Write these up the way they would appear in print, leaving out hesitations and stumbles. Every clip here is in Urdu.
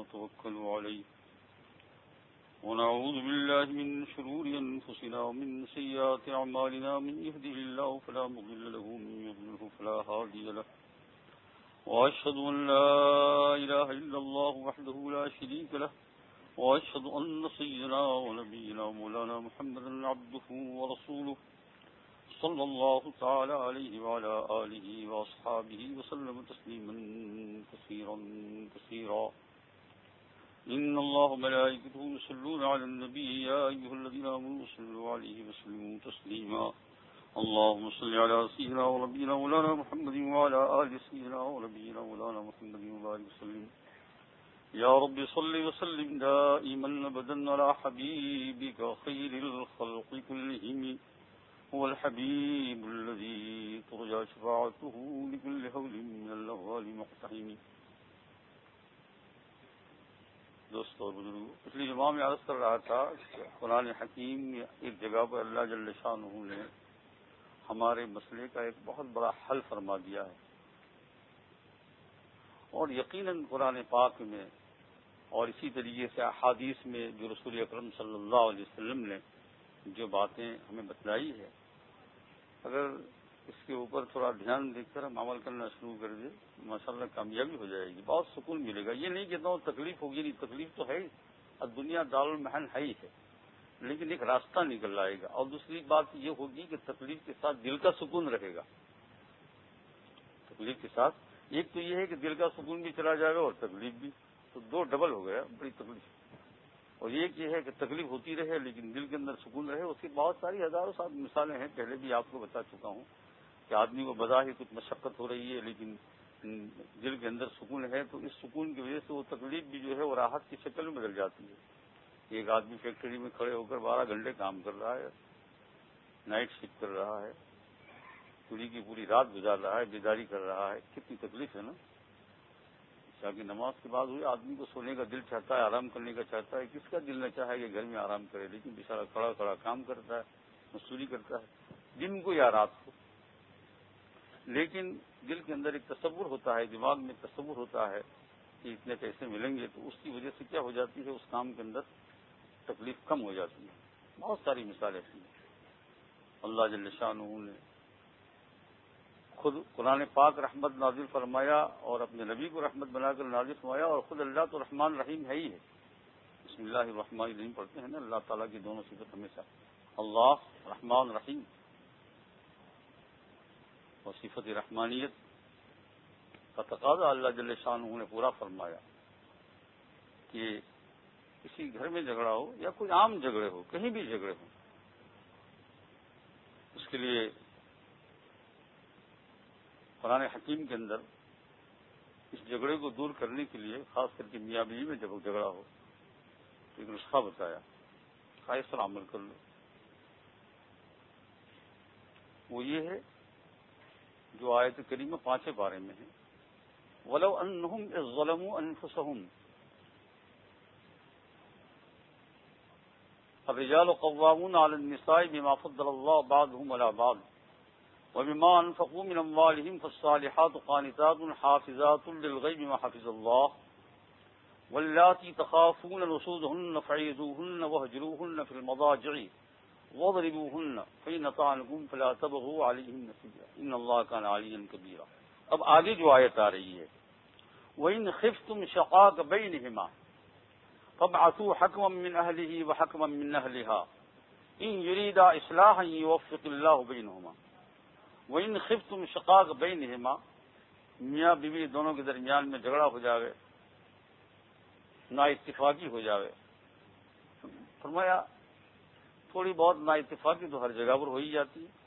ونتوكل عليه ونعوذ بالله من شرور أنفسنا ومن سيئات أعمالنا من يهده الله فلا مضل له ومن يضلله فلا هادي له وأشهد أن لا إله إلا الله وحده لا شريك له وأشهد أن سيدنا ونبينا مولانا محمدا عبده ورسوله صلى الله تعالى عليه وعلى آله وأصحابه وسلم تسليما كثيرا كثيرا إن الله وملائكته يصلون على النبي يا أيها الذين آمنوا صلوا عليه وسلموا تسليما اللهم صل على سيدنا ونبينا مولانا محمد وعلى آل سيدنا ونبينا مولانا محمد وبارك وسلم يا رب صل وسلم دائما أبدا على حبيبك خير الخلق كلهم هو الحبيب الذي ترجى شفاعته لكل هول من الأهوال مقتحم. دوستو اور بزرگوں، پچھلی جمعہ میں عرض کر رہا تھا کہ قرآن حکیم ایک جگہ پر اللہ جل شانہ نے ہمارے مسئلے کا ایک بہت بڑا حل فرما دیا ہے، اور یقیناً قرآن پاک میں اور اسی طریقے سے احادیث میں جو رسول اکرم صلی اللہ علیہ وسلم نے جو باتیں ہمیں بتلائی ہے، اگر اس کے اوپر تھوڑا دھیان دے کر ہم عمل کرنا شروع کر دیں ماشاءاللہ کامیابی ہو جائے گی، بہت سکون ملے گا. یہ نہیں کہتا ہوں تکلیف ہوگی، نہیں تکلیف تو ہے، اب دنیا دار المحن ہے ہی ہے، لیکن ایک راستہ نکل آئے گا. اور دوسری بات یہ ہوگی کہ تکلیف کے ساتھ دل کا سکون رہے گا. تکلیف کے ساتھ ایک تو یہ ہے کہ دل کا سکون بھی چلا جائے گا اور تکلیف بھی، تو دو ڈبل ہو گیا بڑی تکلیف. اور ایک یہ ہے کہ تکلیف ہوتی رہے لیکن دل کے اندر سکون رہے. اس کی بہت ساری ہزاروں سات مثالیں ہیں، پہلے بھی آپ کو بتا چکا ہوں کہ آدمی کو بظاہر کچھ مشقت ہو رہی ہے لیکن دل کے اندر سکون ہے، تو اس سکون کی وجہ سے وہ تکلیف بھی جو ہے وہ راحت کی شکل میں بدل جاتی ہے. ایک آدمی فیکٹری میں کھڑے ہو کر 12 گھنٹے کام کر رہا ہے، نائٹ شفٹ کر رہا ہے، پوری کی پوری رات گزار رہا ہے، بیداری کر رہا ہے، کتنی تکلیف ہے نا. عشاء کی نماز کے بعد ہوئی آدمی کو سونے کا دل چاہتا ہے، آرام کرنے کا چاہتا ہے. کس کا دل نہ چاہے کہ گھر میں آرام کرے، لیکن بیچارہ کھڑا کھڑا کام کرتا ہے، مزدوری کرتا ہے دن کو یا رات کو. لیکن دل کے اندر ایک تصور ہوتا ہے، دماغ میں تصور ہوتا ہے کہ اتنے پیسے ملیں گے، تو اس کی وجہ سے کیا ہو جاتی ہے، اس کام کے اندر تکلیف کم ہو جاتی ہے. بہت ساری مثالیں ایسی ہیں. اللہ جل شانہ نے خود قرآن پاک رحمت نازل فرمایا اور اپنے نبی کو رحمت بنا کر نازل فرمایا، اور خود اللہ تو رحمان رحیم ہے ہی ہے. بسم اللہ الرحمن الرحیم پڑھتے ہیں نا، اللہ تعالیٰ کی دونوں صفت ہمیشہ اللہ رحمان رحیم، اور صفت رحمانیت کا تقاضا اللہ جل شانہ نے پورا فرمایا کہ کسی گھر میں جھگڑا ہو یا کوئی عام جھگڑے ہو، کہیں بھی جھگڑے ہو، اس کے لیے قرآن حکیم کے اندر اس جھگڑے کو دور کرنے کے لیے خاص کر کے میاں بیوی میں جب جھگڑا ہو تو ایک نسخہ بتایا، خواہش پر عمل کر لو. وہ یہ ہے جو آیت کریمہ 5 بارے میں ہے، وَلَوْ أَنَّهُمْ إِذ ظَلَمُوا أَنفُسَهُمْ الرِّجَالُ قَوَّامُونَ عَلَى النِّسَاءِ بِمَا فَضَّلَ اللَّهُ بَعْضَهُمْ عَلَى بَعْضٍ وَبِمَا أَنفَقُوا مِنْ أَمْوَالِهِمْ فَالصَّالِحَاتُ قَانِتَاتٌ حَافِظَاتٌ لِلْغَيْبِ بِمَا حَفِظَ اللَّهُ وَاللَّاتِي تَخَافُونَ نُشُوزَهُنَّ فَعِظُوهُنَّ وَاهْجُرُوهُنَّ فِي الْمَضَاجِعِ وَاضْرِبُوهُنَّ فَإِنْ أَطَعْنَكُمْ فَلَا تَبْغُوا عَلَيْهِنَّ سَبِيلًا إِنَّ اللَّهَ كَانَ عَلِيًّا كَبِيرًا. اب آگے جو آیت آ رہی ہے، وَإِنْ خِفْتُمْ شَقَاقَ بَيْنِهِمَا فَابْعَثُوا حَكْمًا مِّنْ أَهْلِهِ وَحَكْمًا مِّنْ أَهْلِهَا إِنْ يُرِيدَا إِصْلَاحًا يُوَفِّقِ اللَّهُ بَيْنَهُمَا. وَإِنْ خِفْتُمْ شَقَاقَ بَيْنِهِمَا، میاں بیوی دونوں کے درمیان میں جھگڑا ہو جاوے، نا اتفاقی ہو جاوے. فرمایا تھوڑی بہت نا اتفاقی تو ہر جگہ پر ہو ہی جاتی ہے،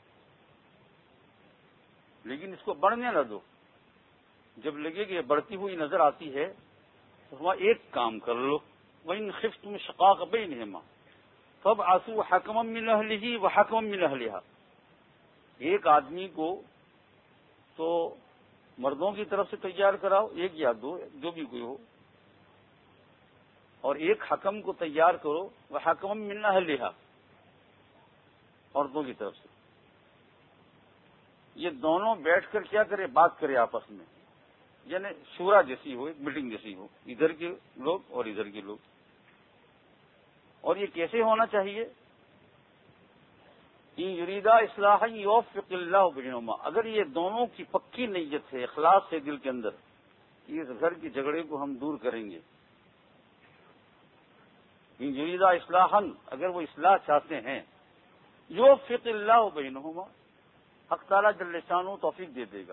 لیکن اس کو بڑھنے نہ دو. جب لگے کہ یہ بڑھتی ہوئی نظر آتی ہے تو فرمایا ایک کام کر لو، وَإِنْ خِفْتُمْ شَقَاقَ بَيْنِهِمَا فَابْعَثُوا حَكْمًا مِّنْ أَهْلِهِ وَحَكْمًا مِّنْ أَهْلِهَا. ایک آدمی کو تو مردوں کی طرف سے تیار کراؤ، ایک یا دو جو بھی کوئی ہو، اور ایک حکم کو تیار کرو، وَحَكْمًا مِّنْ أَهْلِهَا، عورتوں کی طرف سے. یہ دونوں بیٹھ کر کیا کرے، بات کرے آپس میں. یعنی شورا جیسی ہو، ایک میٹنگ جیسی ہو، ادھر کے لوگ اور ادھر کے لوگ. اور یہ کیسے ہونا چاہیے؟ یریدا اصلاحا یوفق اللہ بینہما، اگر یہ دونوں کی پکی نیت ہے، اخلاص سے دل کے اندر کہ اس گھر کے جھگڑے کو ہم دور کریں گے. یریدا اصلاحا، اگر وہ اصلاح چاہتے ہیں، یوفق اللہ بینہما، حق تعالیٰ جل شانہ توفیق دے دے گا.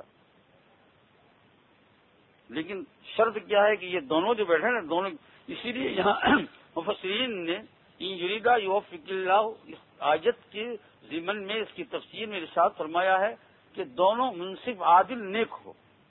لیکن شرط کیا ہے کہ یہ دونوں جو بیٹھے نا دونوں، اسی لیے یہاں مفسرین نے یریدا یوفق اللہ اس آیت کے ضمن میں اس کی تفسیر میں ارشاد فرمایا ہے کہ دونوں منصف عادل نیک ہو،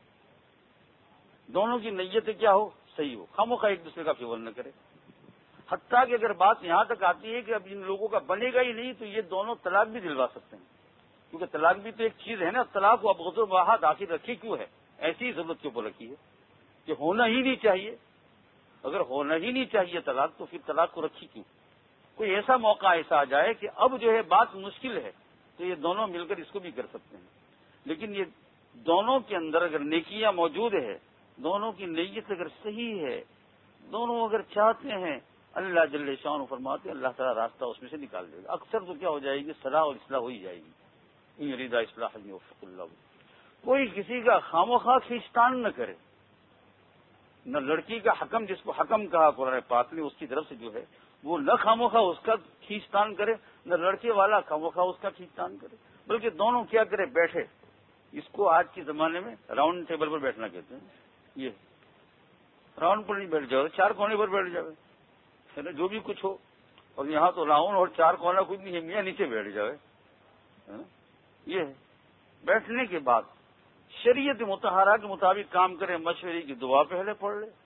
دونوں کی نیت کیا ہو، صحیح ہو، خواہ ایک دوسرے کا فیور نہ کرے. حتیٰ کہ اگر بات یہاں تک آتی ہے کہ اب ان لوگوں کا بنے گا ہی نہیں تو یہ دونوں طلاق بھی دلوا سکتے ہیں، کیونکہ طلاق بھی تو ایک چیز ہے نا. طلاق کو ابغض و بہا داخل رکھی کیوں ہے؟ ایسی ضرورت کے اوپر رکھی ہے کہ ہونا ہی نہیں چاہیے. اگر ہونا ہی نہیں چاہیے طلاق تو پھر طلاق کو رکھی کیوں؟ کوئی ایسا موقع ایسا آ جائے کہ اب جو ہے بات مشکل ہے تو یہ دونوں مل کر اس کو بھی کر سکتے ہیں. لیکن یہ دونوں کے اندر اگر نیکیاں موجود ہے، دونوں کی نیت اگر صحیح ہے، دونوں اگر چاہتے ہیں، اللہ جل شانہ فرماتے ہیں اللہ تعالیٰ راستہ اس میں سے نکال دے گا. اکثر تو کیا ہو جائے گی، صلاح اور اصلاح ہو ہی جائے گی. یریدا اصلاحا یوفق اللہ. کوئی کسی کا خامخواہ کھینچتان نہ کرے، نہ لڑکی کا حکم جس کو حکم کہا قرآن پاک نے اس کی طرف سے جو ہے وہ نہ خامخواہ اس کا کھینچتان کرے، نہ لڑکے والا خامخواہ اس کا کھینچتان کرے، بلکہ دونوں کیا کرے، بیٹھے. اس کو آج کے زمانے میں راؤنڈ ٹیبل پر بیٹھنا کہتے ہیں. یہ راؤنڈ پر نہیں بیٹھ جاؤ، چار کونے پر بیٹھ جاؤ، ہے نا، جو بھی کچھ ہو. اور یہاں تو راؤنڈ اور چار کونا کچھ نہیں ہے، میاں نیچے بیٹھ جائے. یہ ہے. بیٹھنے کے بعد شریعت مطہرہ کے مطابق کام کرے، مشورے کی دعا پہلے پڑھ لے،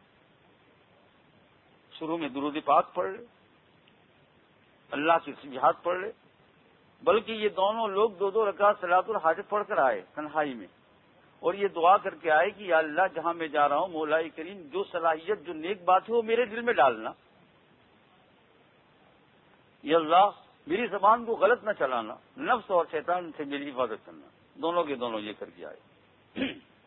شروع میں درود پاک پڑھ لے، اللہ کی تسبیحات پڑھ لے. بلکہ یہ دونوں لوگ دو دو رکعت صلاۃ الحاجت پڑھ کر آئے تنہائی میں، اور یہ دعا کر کے آئے کہ یا اللہ جہاں میں جا رہا ہوں مولا کریم جو صلاحیت جو نیک بات ہے وہ میرے دل میں ڈالنا. یا اللہ میری زبان کو غلط نہ چلانا، نفس اور شیطان سے میری حفاظت کرنا. دونوں کے دونوں یہ کر کے آئے.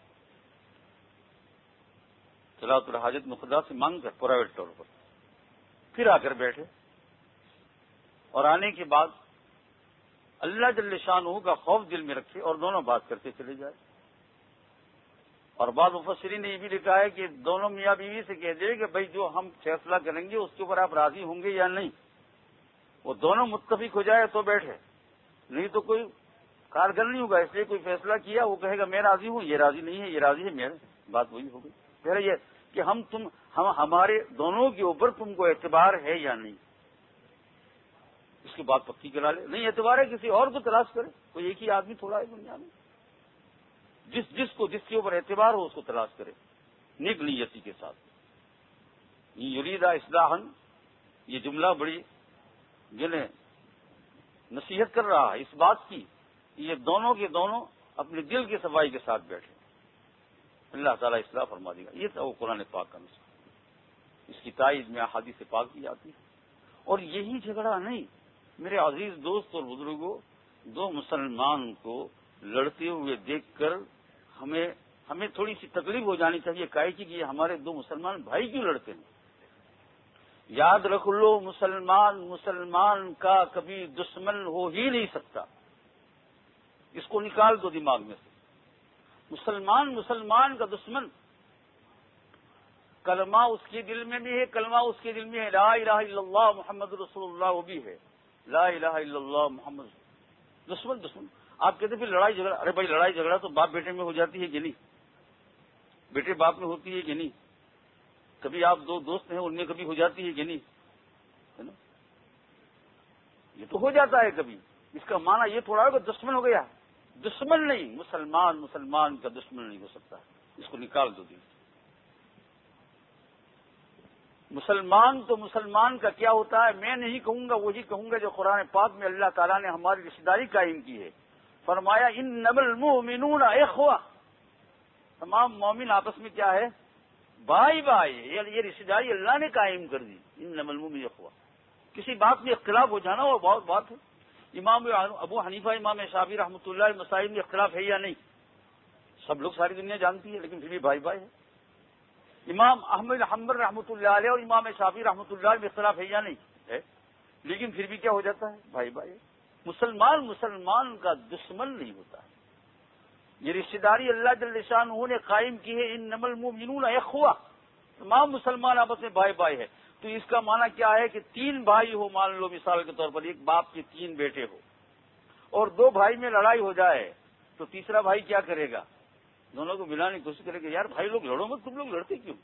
صلاۃ الحاجت میں خدا سے مانگ کر پرائیویٹ طور پر پھر آ کر بیٹھے، اور آنے کے بعد اللہ جل شانہ کا خوف دل میں رکھے اور دونوں بات کرتے چلے جائے. اور بعض مفسرین نے یہ بھی لکھا ہے کہ دونوں میاں بیوی سے کہہ دے کہ بھائی جو ہم فیصلہ کریں گے اس کے اوپر آپ راضی ہوں گے یا نہیں. وہ دونوں متفق ہو جائے تو بیٹھے، نہیں تو کوئی کارگر نہیں ہوگا. اس لیے کوئی فیصلہ کیا وہ کہے گا میں راضی ہوں، یہ راضی نہیں ہے، یہ راضی ہے، میرے بات وہی ہو گئی. پھر یہ کہ ہمارے دونوں کے اوپر تم کو اعتبار ہے یا نہیں، اس کی بات پکی کرا لے. نہیں اعتبار ہے کسی اور کو تلاش کرے، کوئی ایک ہی آدمی تھوڑا ہے دنیا میں. جس کے اوپر اعتبار ہو اس کو تلاش کرے نیک نیتی کے ساتھ. یریدا اصلاحا، یہ جملہ بڑی جنہیں نصیحت کر رہا ہے اس بات کی یہ دونوں کے دونوں اپنے دل کی صفائی کے ساتھ بیٹھے، اللہ تعالیٰ اصلاح فرما دے گا. یہ تھا وہ قرآن پاک کا نصیحت. اس کی تائید میں احادیث پاک بھی آتی ہے. اور یہی جھگڑا نہیں میرے عزیز دوست اور بزرگوں، دو مسلمان کو لڑتے ہوئے دیکھ کر ہمیں تھوڑی سی تکلیف ہو جانی چاہیے. کہے کہ یہ ہمارے دو مسلمان بھائی کیوں لڑتے ہیں؟ یاد رکھ لو مسلمان کا کبھی دشمن ہو ہی نہیں سکتا. اس کو نکال دو دماغ میں سے. مسلمان کا دشمن، کلمہ اس کے دل میں بھی ہے، کلمہ اس کے دل میں ہے لا الہ الا اللہ محمد رسول اللہ، وہ بھی ہے لا الہ الا اللہ محمد. دشمن آپ کہتے پھر لڑائی جھگڑا، ارے بھائی لڑائی جھگڑا تو باپ بیٹے میں ہو جاتی ہے کہ نہیں؟ بیٹے باپ میں ہوتی ہے کہ نہیں؟ کبھی آپ دو دوست ہیں ان میں کبھی ہو جاتی ہے کہ نہیں؟ ہے نا؟ یہ تو ہو جاتا ہے کبھی. اس کا معنی یہ تھوڑا ہے کہ دشمن ہو گیا. دشمن نہیں، مسلمان کا دشمن نہیں ہو سکتا. اس کو نکال دو دل. مسلمان تو مسلمان کا کیا ہوتا ہے میں نہیں کہوں گا، وہی کہوں گا جو قرآن پاک میں اللہ تعالیٰ نے ہماری رشتہ داری قائم کی ہے. فرمایا انما المؤمنون اخوہ، تمام مومن آپس میں کیا ہے؟ بھائی. یہ رشتہ داری اللہ نے قائم کر دی. انما المؤمنون اخوہ. کسی بات میں اختلاف ہو جانا وہ بہت بات ہے. امام ابو حنیفہ، امام شافعی رحمۃ اللہ مسائل میں اختلاف ہے یا نہیں؟ سب لوگ ساری دنیا جانتی ہے، لیکن پھر بھی بھائی بھائی ہے۔ امام احمد حنبل رحمۃ اللہ علیہ اور امام شافعی رحمۃ اللہ علیہ میں اختلاف ہے یا نہیں ہے، لیکن پھر بھی کیا ہو جاتا ہے، بھائی بھائی ہے۔ مسلمان کا دشمن نہیں ہوتا ہے۔ یہ رشتہ داری اللہ جل شانہ نے قائم کی ہے، انما المؤمنون اخوہ، تمام مسلمان آپس میں بھائی بھائی ہے۔ تو اس کا معنی کیا ہے کہ 3 بھائی ہو، مان لو مثال کے طور پر ایک باپ کے 3 بیٹے ہو، اور 2 بھائی میں لڑائی ہو جائے تو تیسرا بھائی کیا کرے گا؟ دونوں کو ملانے کی کوشش کرے گا، یار بھائی لوگ لڑو مت، تم لوگ لڑتے کیوں؟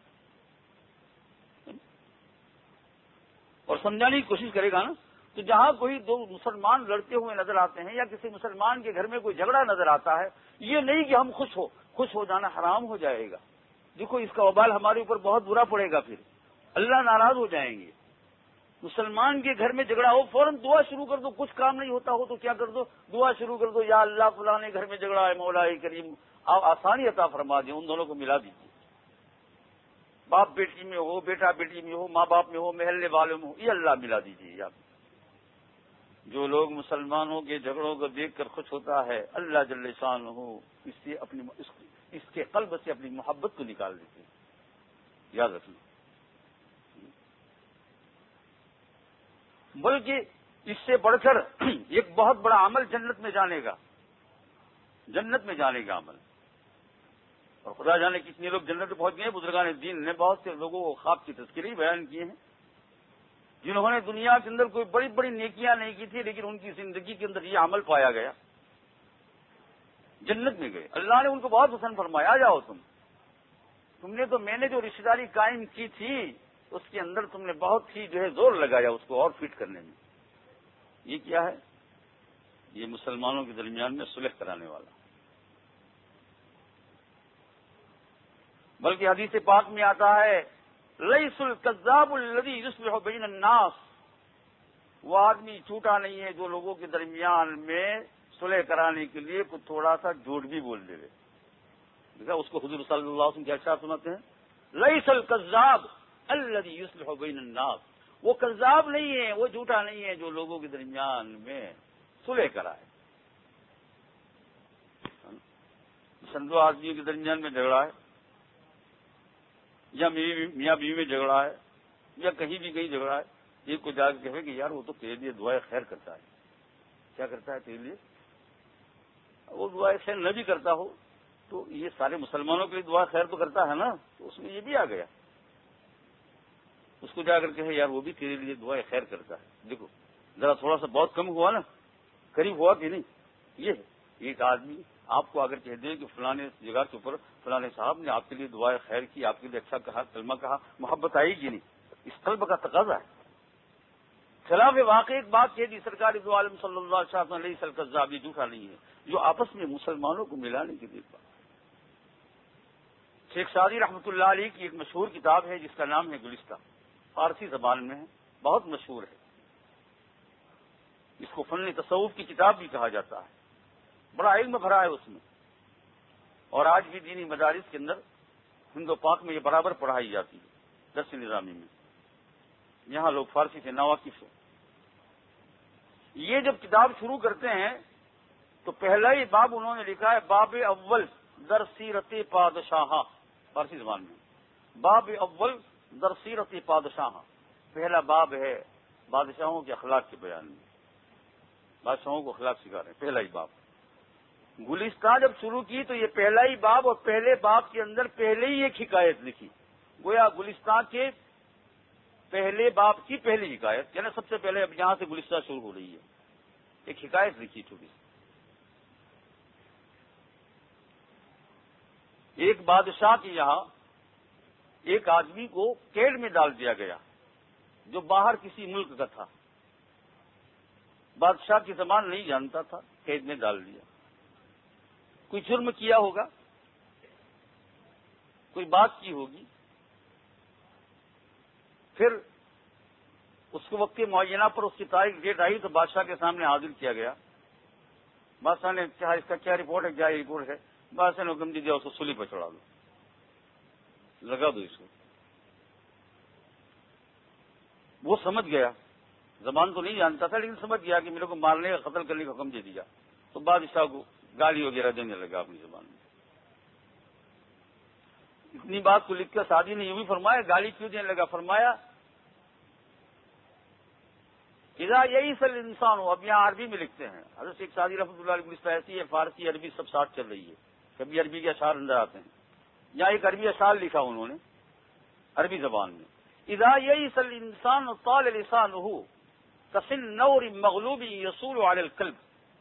اور سمجھانے کی کوشش کرے گا نا۔ تو جہاں کوئی 2 مسلمان لڑتے ہوئے نظر آتے ہیں یا کسی مسلمان کے گھر میں کوئی جھگڑا نظر آتا ہے، یہ نہیں کہ ہم خوش ہو جانا حرام ہو جائے گا۔ دیکھو اس کا وبال ہمارے اوپر بہت برا پڑے گا، پھر اللہ ناراض ہو جائیں گے۔ مسلمان کے گھر میں جھگڑا ہو، فوراً دعا شروع کر دو، کچھ کام نہیں ہوتا ہو تو کیا کر دو، دعا شروع کر دو، یا اللہ فلاں گھر میں جھگڑا ہے، مولا کریم آپ آسانی عطا فرما دیں، ان دونوں کو ملا دیجیے۔ باپ بیٹی میں ہو، بیٹا بیٹی میں ہو، ماں باپ میں ہو، محلے والوں میں ہو، یہ اللہ ملا دیجیے آپ۔ جو لوگ مسلمانوں کے جھگڑوں کو دیکھ کر خوش ہوتا ہے، اللہ جل شانہ اس کے قلب سے اپنی محبت کو نکال دیتے ہیں، یاد رکھنا۔ بلکہ اس سے بڑھ کر ایک بہت بڑا عمل جنت میں جانے گا عمل، اور خدا جانے کتنے لوگ جنت میں پہنچ گئے۔ بزرگان دین نے بہت سے لوگوں کو خواب کی تذکرے بیان کیے ہیں، جنہوں نے دنیا کے اندر کوئی بڑی بڑی نیکیاں نہیں کی تھی، لیکن ان کی زندگی کے اندر یہ عمل پایا گیا، جنت میں گئے۔ اللہ نے ان کو بہت پسند فرمایا، آ جاؤ تم نے تو، میں نے جو رشتہ داری قائم کی تھی اس کے اندر تم نے بہت ہی زور لگایا اس کو اور فٹ کرنے میں۔ یہ کیا ہے؟ یہ مسلمانوں کے درمیان میں صلح کرانے والا۔ بلکہ حدیث پاک میں آتا ہے، لیس الکذاب الذی یصلح بین الناس، وہ آدمی جھوٹا نہیں ہے جو لوگوں کے درمیان میں صلح کرانے کے لیے کچھ تھوڑا سا جھوٹ بھی بول دے گا۔ دیکھا اس کو حضور صلی اللہ علیہ وسلم کیا ارشاد سناتے ہیں، لیس الکذاب الذی یصلح بین الناس، وہ کذاب نہیں ہے، وہ جھوٹا نہیں ہے جو لوگوں کے درمیان میں صلح کرائے۔ دو آدمیوں کے درمیان میں جھگڑا ہے، یا میاں بیوی میں جھگڑا ہے، یا کہیں بھی جھگڑا ہے، ایک کو جا کے کہے کہ یار وہ تو تیرے لیے دعائے خیر کرتا ہے۔ کیا کرتا ہے تیرے لیے؟ وہ دعائے خیر نہ بھی کرتا ہو تو یہ سارے مسلمانوں کے لیے دعا خیر تو کرتا ہے نا، تو اس میں یہ بھی آ گیا۔ اس کو جا کر کہے یار وہ بھی تیرے لیے دعائے خیر کرتا ہے۔ دیکھو ذرا تھوڑا سا بہت کم ہوا نا، قریب ہوا کہ نہیں؟ یہ ہے ایک آدمی آپ کو اگر کہہ دے کہ فلانے جگہ کے اوپر فلانے صاحب نے آپ کے لیے دعائے خیر کی، آپ کے لیے اچھا کہا، کلمہ کہا، محبت آئی کہ نہیں؟ اس قلب کا تقاضا ہے۔ خلاف واقع ایک بات کہہ دی سرکار دو عالم صلی اللہ علیہ وسلم، علیہ الکذاب، یہ جھوٹا نہیں ہے، جو آپس میں مسلمانوں کو ملانے کی دیکھ بات۔ شیخ سعدی رحمۃ اللہ علیہ کی ایک مشہور کتاب ہے جس کا نام ہے گلستہ، فارسی زبان میں ہے، بہت مشہور ہے۔ اس کو فن تصوف کی کتاب بھی کہا جاتا ہے، بڑا علم بھرا ہے اس میں، اور آج بھی دینی مدارس کے اندر ہند و پاک میں یہ برابر پڑھائی جاتی ہے، درس نظامی میں۔ یہاں لوگ فارسی سے ناواقف ہیں۔ یہ جب کتاب شروع کرتے ہیں تو پہلا ہی باب انہوں نے لکھا ہے، باب اول در سیرت پادشاہ، فارسی زبان میں باب اول در سیرت پادشاہ، پہلا باب ہے بادشاہوں کے اخلاق کے بیان میں، بادشاہوں کو اخلاق سکھا رہے ہیں، پہلا ہی باب۔ گلستہ جب شروع کی تو یہ پہلا ہی باب، اور پہلے باب کے اندر پہلے ہی ایک حکایت لکھی، گویا گلستہ کے پہلے باب کی پہلی حکایت، یعنی سب سے پہلے اب یہاں سے گلستہ شروع ہو رہی ہے، ایک حکایت لکھی چھوٹی سی۔ ایک بادشاہ کے یہاں ایک آدمی کو قید میں ڈال دیا گیا جو باہر کسی ملک کا تھا، بادشاہ کی زبان نہیں جانتا تھا، قید میں ڈال دیا۔ کوئی جرم کیا ہوگا، کوئی بات کی ہوگی، پھر اس کو وقت معینہ پر اس کی تاریخ ڈیٹ آئی تو بادشاہ کے سامنے حاضر کیا گیا۔ بادشاہ نے کہا اس کا کیا رپورٹ ہے، کیا رپورٹ ہے؟ بادشاہ نے حکم دیا اس کو سولی پر چڑھا دو، لگا دو اس کو۔ وہ سمجھ گیا، زبان تو نہیں جانتا تھا لیکن سمجھ گیا کہ میرے کو مارنے کا، قتل کرنے کا حکم دے دیا، تو بادشاہ کو گالی وغیرہ دینے لگا اپنی زبان میں۔ اپنی بات کو لکھ کر سعدی نے یوں بھی فرمایا، گالی کیوں دینے لگا، فرمایا اذا یئس الانسان، اب یہاں عربی میں لکھتے ہیں، حضرت شیخ سعدی رحمۃ اللہ علیہ کی ایسی ہے، فارسی عربی سب ساتھ چل رہی ہے، کبھی عربی کے اشعار اندر آتے ہیں، یہاں ایک عربی اشعار لکھا انہوں نے عربی زبان میں، اذا یئس الانسان طال لسانه كالنور مغلوب يصول على القلب،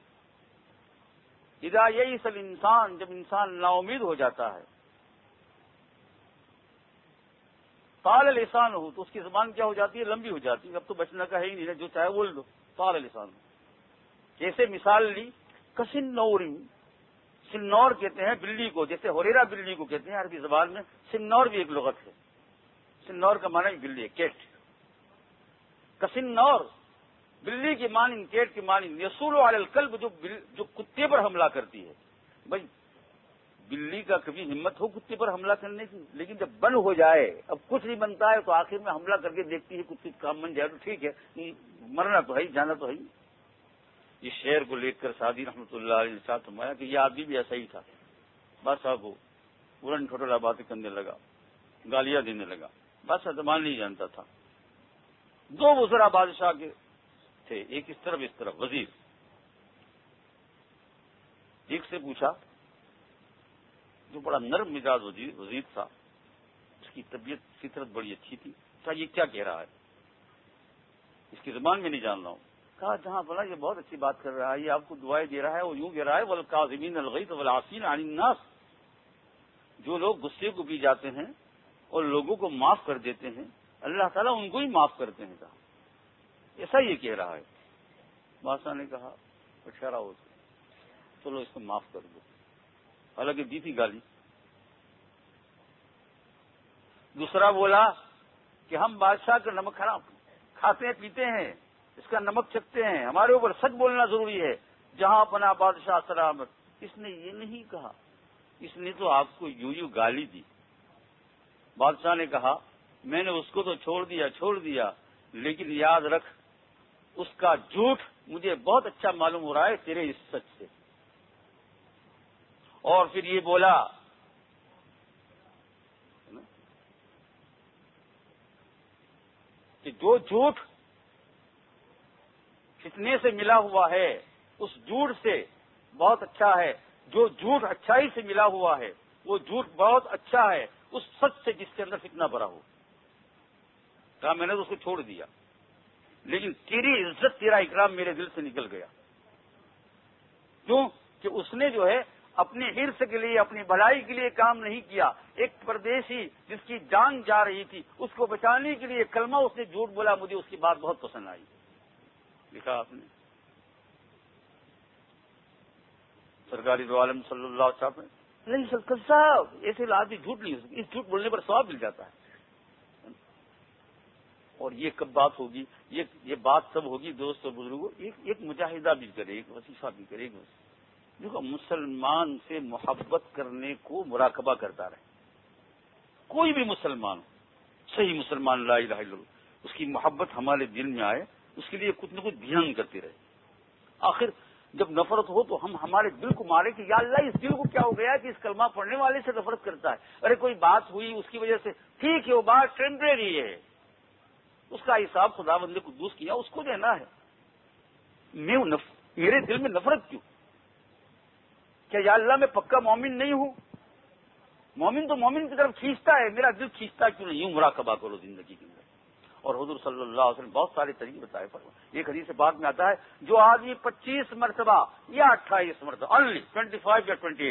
اذا یئس الانسان، جب انسان نا امید ہو جاتا ہے، طال لسانہ، تو اس کی زبان کیا ہو جاتی ہے، لمبی ہو جاتی ہے، اب تو بچنا کا ہے ہی نہیں، جو چاہے بول دو، طال لسانہ، کیسے مثال لی، کسنور، سنور کہتے ہیں بلی کو، جیسے ہوریرا بلی کو کہتے ہیں عربی زبان میں، سنور بھی ایک لغت ہے، سنور کا معنی بلی ہے، کیٹ، کسنور، بلی کی مانند، کیٹ کی مانند، یصول علی القلب، جو کتے پر حملہ کرتی ہے، بھائی بلی کا کبھی ہمت ہو کتے پر حملہ کرنے کی، لیکن جب بن ہو جائے، اب کچھ نہیں بنتا ہے تو آخر میں حملہ کر کے دیکھتی ہے کچھ کام بن جائے تو ٹھیک ہے، مرنا تو ہے ہی، جانا تو ہے ہی۔ اس شعر کو لے کر سعدی رحمۃ اللہ علیہ نے ساتھ فرمایا کہ یہ آدمی بھی ایسا ہی تھا، بادشاہ کو پورن ٹھوٹلا باتیں کرنے لگا، گالیاں دینے لگا، بادشاہ زبان نہیں جانتا تھا۔ دو وزراء بادشاہ کے تھے، ایک اس طرف وزیر، ایک سے پوچھا، جو بڑا نرم مزاج وزیر تھا، اس کی طبیعت فطرت بڑی اچھی تھی، کہا یہ کیا کہہ رہا ہے، اس کی زبان میں نہیں جان رہا ہوں۔ کہا جہاں بنا یہ بہت اچھی بات کر رہا ہے، یہ آپ کو دعائیں دے رہا ہے، وہ یوں کہہ رہا ہے والکاظمین الغیظ والعافین عن الناس، جو لوگ غصے کو پی جاتے ہیں اور لوگوں کو معاف کر دیتے ہیں، اللہ تعالیٰ ان کو ہی معاف کرتے ہیں، کہا ایسا یہ کہہ رہا ہے۔ بادشاہ نے کہا ٹھہرا ہو، چلو اس کو معاف کر دو، حالانکہ دی تھی گالی۔ دوسرا بولا کہ ہم بادشاہ کا نمک حرام کھاتے ہیں، پیتے ہیں، اس کا نمک چکھتے ہیں، ہمارے اوپر سچ بولنا ضروری ہے، جہاں اپنا بادشاہ سلامت۔ اس نے یہ نہیں کہا، اس نے تو آپ کو یوں گالی دی۔ بادشاہ نے کہا میں نے اس کو تو چھوڑ دیا، لیکن یاد رکھ اس کا جھوٹ مجھے بہت اچھا معلوم ہو رہا ہے تیرے اس سچ سے۔ اور پھر یہ بولا کہ جو جھوٹ فتنے سے ملا ہوا ہے اس جھوٹ سے بہت اچھا ہے، جو جھوٹ اچھائی سے ملا ہوا ہے وہ جھوٹ بہت اچھا ہے اس سچ سے جس کے اندر فتنہ بھرا ہو۔ کہا میں نے تو اس کو چھوڑ دیا، لیکن تیری عزت تیرا اکرام میرے دل سے نکل گیا، کیوں کہ اس نے جو ہے اپنے حرص کے لیے، اپنی بھلائی کے لیے کام نہیں کیا۔ ایک پردیسی جس کی جان جا رہی تھی اس کو بچانے کے لیے کلمہ اس نے جھوٹ بولا، مجھے اس کی بات بہت پسند آئی۔ لکھا آپ نے سرکاری دو عالم صلی اللہ علیہ وسلم نہیں سر صاحب ایسے آدمی جھوٹ نہیں ہو سکتی، اس جھوٹ بولنے پر ثواب مل جاتا ہے۔ اور یہ کب بات ہوگی، یہ بات سب ہوگی دوست اور بزرگوں، ایک مجاہدہ بھی کرے، ایک وظیفہ بھی کرے، دیکھو مسلمان سے محبت کرنے کو مراقبہ کرتا رہے، کوئی بھی مسلمان صحیح مسلمان لا الہ الا اللہ، اس کی محبت ہمارے دل میں آئے، اس کے لیے کچھ نہ کچھ دھیان کرتے رہے۔ آخر جب نفرت ہو تو ہم ہمارے دل کو مارے کہ یا اللہ اس دل کو کیا ہو گیا کہ اس کلمہ پڑھنے والے سے نفرت کرتا ہے، ارے کوئی بات ہوئی اس کی وجہ سے، ٹھیک ہے وہ بات ٹیمپریری ہے، اس کا حساب خدا بندے کو قدوس کیا اس کو دینا ہے، میرے دل میں نفرت کیوں؟ کیا یا اللہ میں پکا مومن نہیں ہوں؟ مومن تو مومن کی طرف کھینچتا ہے، میرا دل کھینچتا کیوں نہیں؟ یوں مراقبہ کرو زندگی کے اندر۔ اور حضور صلی اللہ علیہ وسلم بہت سارے طریقے بتائے، ایک حدیث بات میں آتا ہے جو آدمی 25 مرتبہ یا 28 مرتبہ اونلی 25 یا 28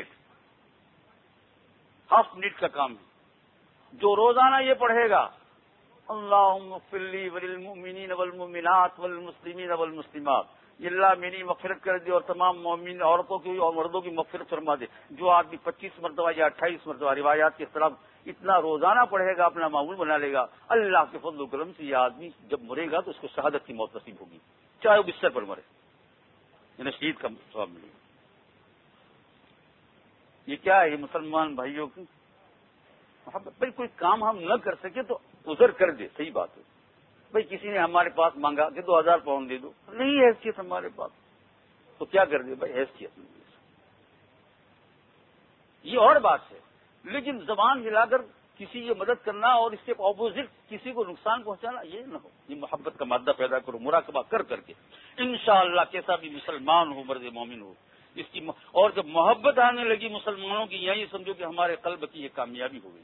ہاف منٹ کا کام ہے، جو روزانہ یہ پڑھے گا اللہم اغفر لی وللمؤمنین والمؤمنات والمسلمین والمسلمات، یہ اللہ میری مغفرت کر دے اور تمام مومن عورتوں کی اور مردوں کی مغفرت فرما دے، جو آدمی 25 مرتبہ یا 28 مرتبہ روایات کے خلاف اتنا روزانہ پڑھے گا اپنا معمول بنا لے گا، اللہ کے فضل و کرم سے یہ آدمی جب مرے گا تو اس کو شہادت کی موت نصیب ہوگی، چاہے وہ بستر پر مرے، یعنی شہید کا ثواب ملے گا۔ یہ کیا ہے؟ یہ مسلمان بھائیوں کی محبت۔ بھائی کوئی کام ہم نہ کر سکے تو عذر کر دے، صحیح بات ہے، بھائی کسی نے ہمارے پاس مانگا کہ 2000 پاؤنڈ دے دو، نہیں ہے حیثیت ہمارے پاس تو کیا کر دے بھائی، حیثیت نہیں، یہ اور بات ہے، لیکن زبان ہلا کر کسی کی مدد کرنا اور اس کے اپوزٹ کسی کو نقصان پہنچانا یہ نہ ہو. یہ محبت کا مادہ پیدا کرو مراقبہ کر کے انشاءاللہ کیسا بھی مسلمان ہو مرد مومن ہو اس کی اور جب محبت آنے لگی مسلمانوں کی یہی سمجھو کہ ہمارے قلب کی یہ کامیابی ہو گئی.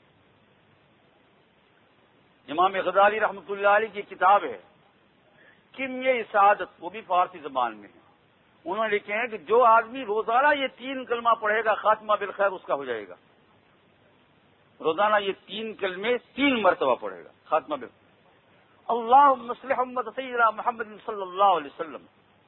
امام غزالی رحمۃ اللہ علیہ کی کتاب ہے کیمیائے سعادت، وہ بھی فارسی زبان میں ہے. انہوں نے لکھے ہیں کہ جو آدمی روزانہ یہ 3 کلمہ پڑھے گا خاتمہ بالخیر اس کا ہو جائے گا. روزانہ یہ 3 کلمے 3 مرتبہ پڑھے گا خاتمہ بالخیر. اللہم اصلح امت سیدنا محمد صلی اللہ علیہ وسلم.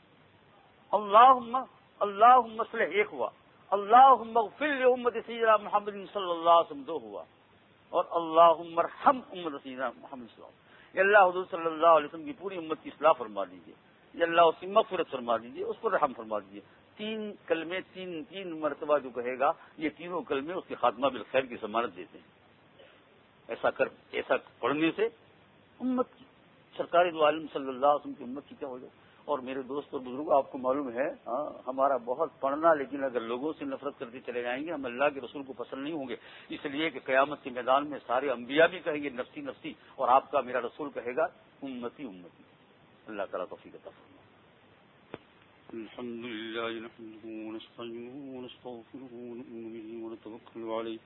اللہم اصلح ایک ہوا، اللہم اغفر لامت سیدنا محمد صلی اللہ علیہ وسلم 2 ہوا، اور اللہم ارحم امت سیدنا محمد صلی اللہ علیہ وسلم. یا اللہ حضور صلی اللہ علیہ وسلم کی پوری امت کی اصلاح فرما دیجیے. یا اللہ اس کی مغفرت فرما دیجیے، اس پر رحم فرما دیجیے. 3 کلمے 3 مرتبہ جو کہے گا یہ تینوں کلمے اس کے خاتمہ بالخیر کی ضمانت دیتے ہیں. ایسا پڑھنے سے امت کی سرکار دو عالم صلی اللہ علیہ وسلم کی امت کی کیا ہو جائے. اور میرے دوست اور بزرگوں آپ کو معلوم ہے ہمارا بہت پڑھنا، لیکن اگر لوگوں سے نفرت کرتے چلے جائیں گے ہم اللہ کے رسول کو پسند نہیں ہوں گے. اس لیے کہ قیامت کے میدان میں سارے انبیاء بھی کہیں گے نفسی نفسی، اور آپ کا میرا رسول کہے گا امتی امتی. اللہ تعالیٰ توفیق عطا فرمائے. الحمد للہ نحمده ونستعينه ونستغفره ونؤمن به ونتوكل عليه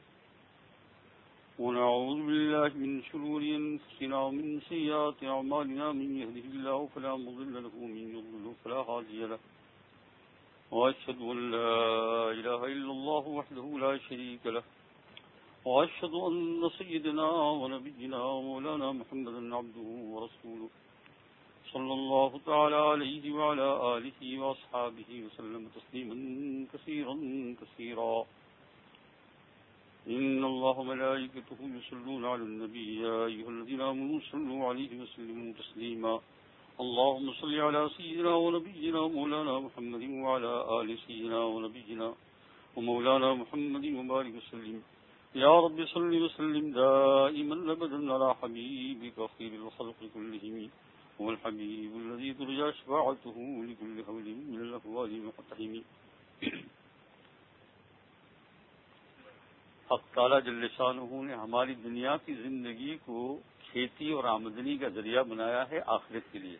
ونعوذ بالله من شرور أنفسنا ومن سيئات أعمالنا. من يهده الله فلا مضل له ومن يضلل فلا هادي له. وأشهد أن لا إله إلا الله وحده لا شريك له وأشهد أن سيدنا ونبينا ومولانا محمدا عبده ورسوله صلى الله تعالى عليه وعلى آله وأصحابه وسلم تسليما كثيرا كثيرا. إن الله ملائكته يصلون على النبي يا أيها الذين آمنوا صلوا عليه وسلموا تسليما. اللهم صل على سيدنا ونبينا مولانا محمد وعلى آل سيدنا ونبينا ومولانا محمد وبارك وسلم. يا رب صل وسلم دائما أبدا على حبيبك خير الخلق كلهم هو الحبيب الذي ترجى شفاعته لكل حول من الأهوال المقتحم. حق تعالیٰ جل شانہ نے ہماری دنیا کی زندگی کو کھیتی اور آمدنی کا ذریعہ بنایا ہے آخرت کے لیے.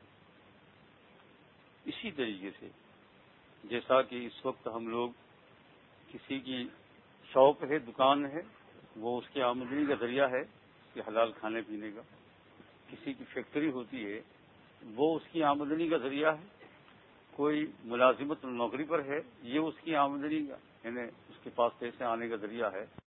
اسی طریقے سے جیسا کہ اس وقت ہم لوگ کسی کی شاپ ہے، دکان ہے، وہ اس کی آمدنی کا ذریعہ ہے اس کے حلال کھانے پینے کا. کسی کی فیکٹری ہوتی ہے وہ اس کی آمدنی کا ذریعہ ہے. کوئی ملازمت نوکری پر ہے یہ اس کی آمدنی کا یعنی اس کے پاس پیسے آنے کا ذریعہ ہے.